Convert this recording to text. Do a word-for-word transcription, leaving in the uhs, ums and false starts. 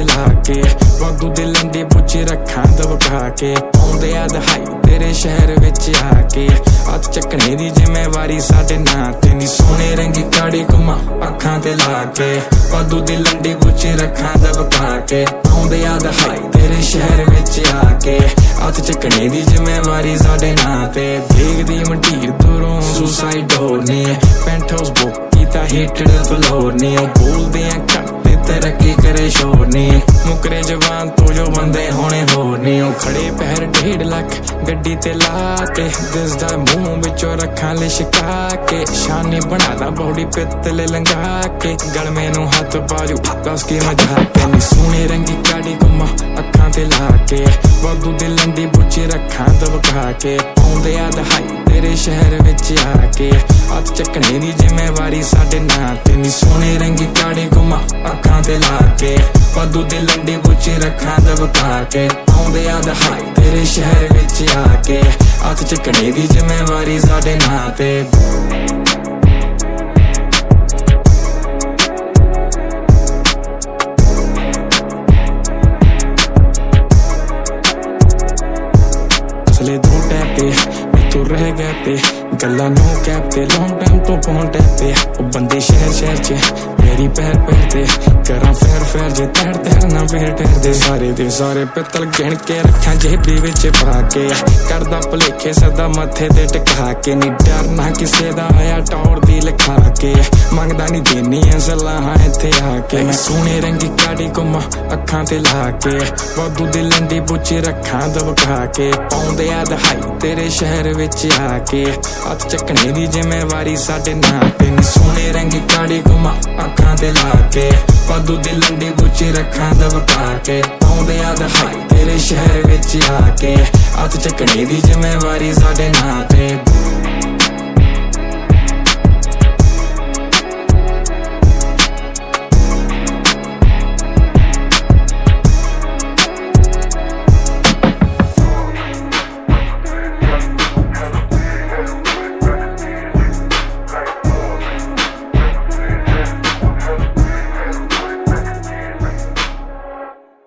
ते ला के वाधू दे लंडे बुच्चे रखा दबका के आउंदे आ दहाई तेरे शहर विच आके हथ चकने दी जिम्मेवारी साडे नां ते नी सोने रंगी काड़ी घुमा अखां ते ला के वाधू दे लंडे बुच्चे रखा दबका के आउंदे आ दहाई तेरे शहर विच आके हथ चकने दी जिम्मेवारी साडे नां ते देखदी मंडीर दूरों सुसाइड होने पेंट हाउस बुक कीता हिटेड फ्लोर ने बोलदे आ घट तरक्की करे शोर ने मुकरे जवान तो जो बंदे होने होर ने खड़े पैर डेढ़ लख गड्डी ते ला के दिसदा मुंह विचों रखा लिशका के शाने बनादा बॉडी पित्तले लंघा के गलमे नू हथ बाजू दस के मजा के नी सोने रंगी काड़ी घुमा अखां ते ला के वाधू दे लंडी बुच्चे रखा दबका के आउंदे आ दहाई तेरे शहर विच आके हथ चकने दी जिम्मेवारी साडे नां ते नी सोने रंगी काड़ी घुमा अखां ते ला के वाधू दे लंडे बुच्चे रखा दबका के आउंदे आ दहाई तेरे शहर विच आके हथ चकने दी जिम्मेवारी साडे नां ते असले दो टैप ते तू रह गए पे गल्ला नो कैप ते लॉन्ग टाइम तो फोन टैप ते ओ बंदे शहर शहर च मेरी पैर पैर ते करा फैर फैर जे तैर तैर ना फेर टैर दे सारे दे सारे पित्तल गिण के रखा जेबी विच पा के करदा भलेखे सदा मथे ते टिका के नी डरना किसे दा आया टौर दी लिखा के मंगदा नी देनी सलाहां इत्थे आके मैं सोने रंगी काड़ी घुमा अखां ते ला के वाधू दे लंडे बुच्चे रखा दबका के आउंदे आ दहाई तेरे शहर विच आके हथ चकने दी जिम्मेवारी साडे नां ते नी सोने रंगी काड़ी घुमा अखां ते ला के वाधू दे लंडे बुच्चे रखा दबका के आउंदे आ दहाई तेरे शहर विच आके हथ चकने दी जिम्मेवारी साडे नां ते